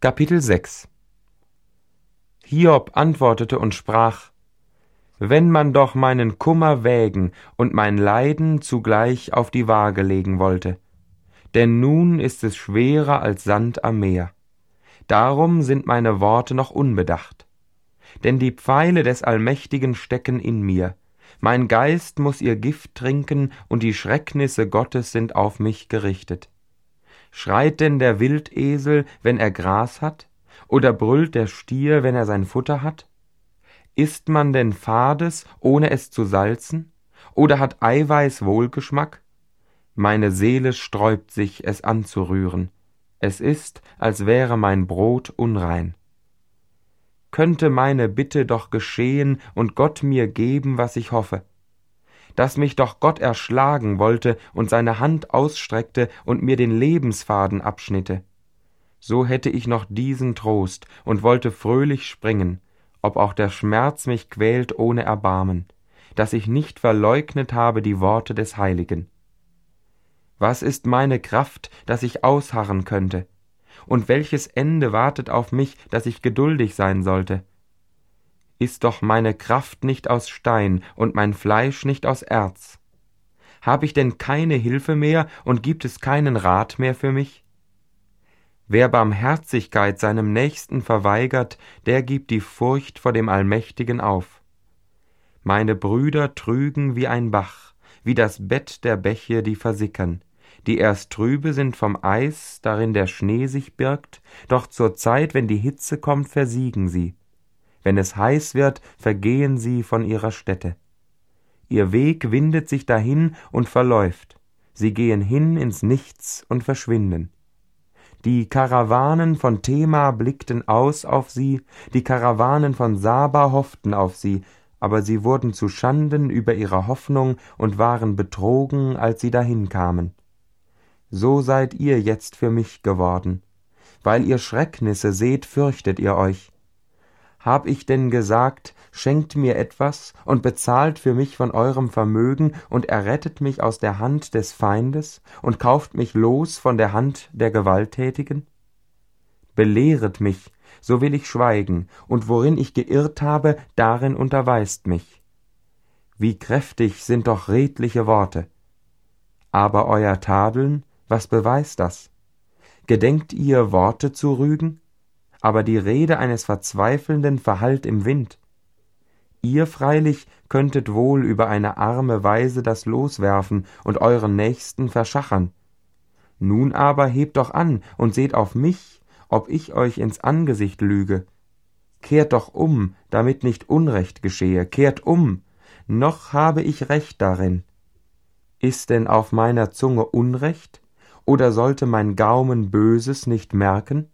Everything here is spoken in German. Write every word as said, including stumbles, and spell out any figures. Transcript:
Kapitel sechs. Hiob antwortete und sprach: Wenn man doch meinen Kummer wägen und mein Leiden zugleich auf die Waage legen wollte, denn nun ist es schwerer als Sand am Meer. Darum sind meine Worte noch unbedacht. Denn die Pfeile des Allmächtigen stecken in mir, mein Geist muß ihr Gift trinken, und die Schrecknisse Gottes sind auf mich gerichtet. Schreit denn der Wildesel, wenn er Gras hat? Oder brüllt der Stier, wenn er sein Futter hat? Isst man denn Fades, ohne es zu salzen? Oder hat Eiweiß Wohlgeschmack? Meine Seele sträubt sich, es anzurühren. Es ist, als wäre mein Brot unrein. Könnte meine Bitte doch geschehen und Gott mir geben, was ich hoffe. Dass mich doch Gott erschlagen wollte und seine Hand ausstreckte und mir den Lebensfaden abschnitte. So hätte ich noch diesen Trost und wollte fröhlich springen, ob auch der Schmerz mich quält ohne Erbarmen, dass ich nicht verleugnet habe die Worte des Heiligen. Was ist meine Kraft, dass ich ausharren könnte? Und welches Ende wartet auf mich, dass ich geduldig sein sollte? Ist doch meine Kraft nicht aus Stein und mein Fleisch nicht aus Erz? Hab ich denn keine Hilfe mehr und gibt es keinen Rat mehr für mich? Wer Barmherzigkeit seinem Nächsten verweigert, der gibt die Furcht vor dem Allmächtigen auf. Meine Brüder trügen wie ein Bach, wie das Bett der Bäche, die versickern, die erst trübe sind vom Eis, darin der Schnee sich birgt, doch zur Zeit, wenn die Hitze kommt, versiegen sie. Wenn es heiß wird, vergehen sie von ihrer Stätte. Ihr Weg windet sich dahin und verläuft. Sie gehen hin ins Nichts und verschwinden. Die Karawanen von Tema blickten aus auf sie, die Karawanen von Saba hofften auf sie, aber sie wurden zu Schanden über ihre Hoffnung und waren betrogen, als sie dahin kamen. So seid ihr jetzt für mich geworden. Weil ihr Schrecknisse seht, fürchtet ihr euch. Hab ich denn gesagt, schenkt mir etwas und bezahlt für mich von eurem Vermögen und errettet mich aus der Hand des Feindes und kauft mich los von der Hand der Gewalttätigen? Belehret mich, so will ich schweigen, und worin ich geirrt habe, darin unterweist mich. Wie kräftig sind doch redliche Worte. Aber euer Tadeln, was beweist das? Gedenkt ihr, Worte zu rügen? Aber die Rede eines Verzweifelnden verhallt im Wind. Ihr freilich könntet wohl über eine arme Waise das Los werfen und euren Nächsten verschachern. Nun aber hebt doch an und seht auf mich, ob ich euch ins Angesicht lüge. Kehrt doch um, damit nicht Unrecht geschehe, kehrt um, noch habe ich Recht darin. Ist denn auf meiner Zunge Unrecht, oder sollte mein Gaumen Böses nicht merken?